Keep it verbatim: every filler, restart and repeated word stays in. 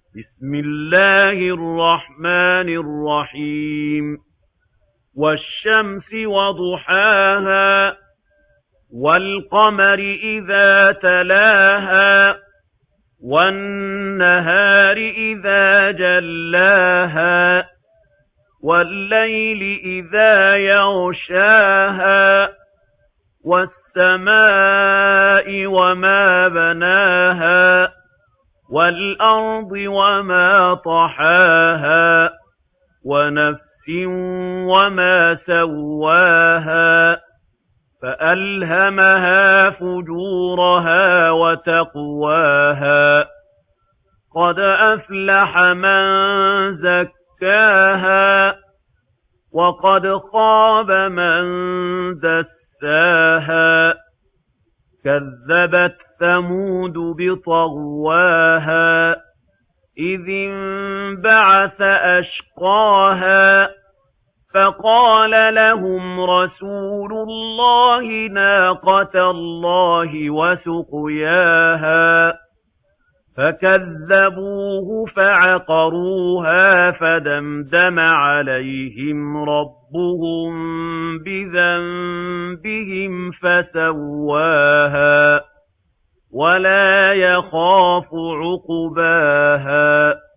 بسم الله الرحمن الرحيم والشمس وضحاها والقمر إذا تلاها والنهار إذا جلاها والليل إذا يغشاها والسماء وما بناها والأرض وما طحاها ونفس وما سواها فألهمها فجورها وتقواها قد أفلح من زكاها وقد خاب من دساها كذبت ثمود بطغواها إذ انبعث أشقاها فقال لهم رسول الله ناقة الله وسقياها فكذبوه فعقروها فدمدم عليهم ربهم بذنبهم فسواها ولا يخاف عقباها